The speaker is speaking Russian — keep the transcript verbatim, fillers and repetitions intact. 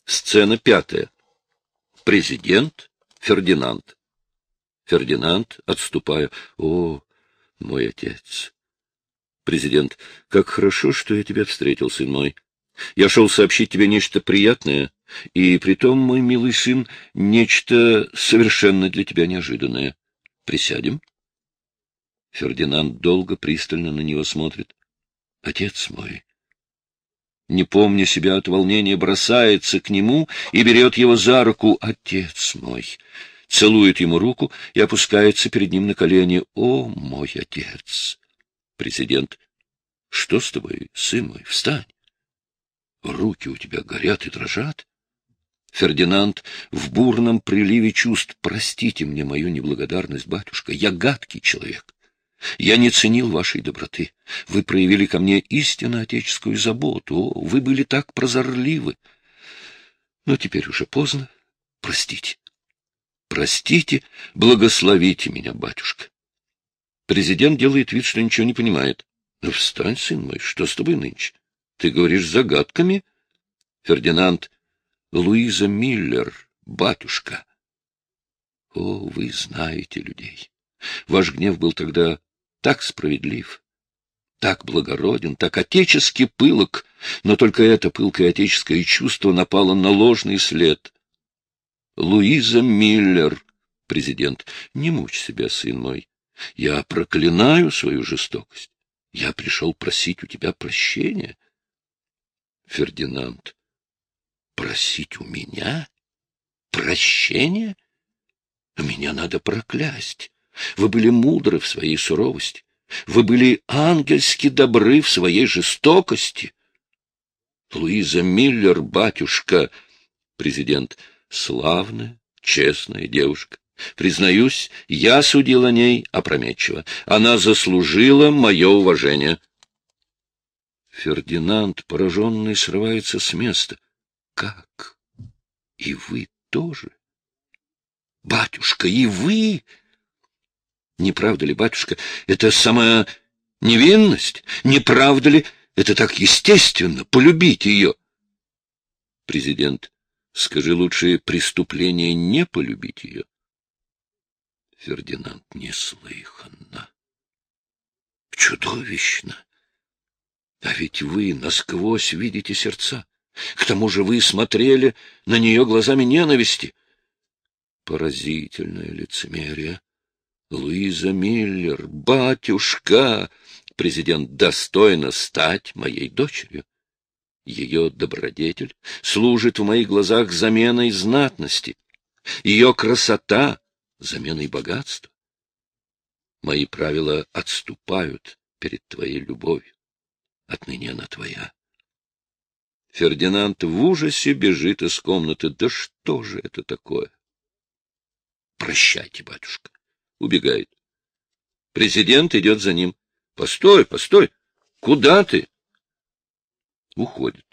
Сцена пятая. Президент Фердинанд. Фердинанд, отступая. О, мой отец. Президент. Как хорошо, что я тебя встретил, сын мой. Я шел сообщить тебе нечто приятное, и притом, мой милый сын, нечто совершенно для тебя неожиданное. Присядем. Фердинанд долго, пристально на него смотрит. Отец мой. Не помня себя от волнения, бросается к нему и берет его за руку. Отец мой. Целует ему руку и опускается перед ним на колени. О, мой отец. Президент. Что с тобой, сын мой? Встань. Руки у тебя горят и дрожат. Фердинанд в бурном приливе чувств. Простите мне мою неблагодарность, батюшка. Я гадкий человек. Я не ценил вашей доброты. Вы проявили ко мне истинно отеческую заботу. О, вы были так прозорливы. Но теперь уже поздно. Простите. Простите, благословите меня, батюшка. Президент делает вид, что ничего не понимает. Ну, встань, сын мой, что с тобой нынче? Ты говоришь загадками? Фердинанд. Луиза Миллер, батюшка. О, вы знаете людей. Ваш гнев был тогда так справедлив, так благороден, так отечески пылок, но только это пылкое отеческое чувство напало на ложный след. Луиза Миллер, президент, не мучь себя, сын мой. Я проклинаю свою жестокость. Я пришел просить у тебя прощения. Фердинанд. Просить у меня прощения? Меня надо проклясть. Вы были мудры в своей суровости. Вы были ангельски добры в своей жестокости. Луиза Миллер, батюшка, президент, славная, честная девушка. Признаюсь, я судил о ней опрометчиво. Она заслужила мое уважение. Фердинанд, пораженный, срывается с места. Как? И вы тоже? Батюшка, и вы? Не правда ли, батюшка, это самая невинность? Не правда ли это так естественно, полюбить ее? Президент, скажи лучше, преступление не полюбить ее? Фердинанд, неслыханно. Чудовищно. А ведь вы насквозь видите сердца. К тому же вы смотрели на нее глазами ненависти. Поразительное лицемерие. Луиза Миллер, батюшка, президент, достойна стать моей дочерью. Ее добродетель служит в моих глазах заменой знатности. Ее красота — заменой богатства. Мои правила отступают перед твоей любовью. Отныне она твоя. Фердинанд в ужасе бежит из комнаты. Да что же это такое? Прощайте, батюшка. Убегает. Президент идет за ним. Постой, постой. Куда ты? Уходит.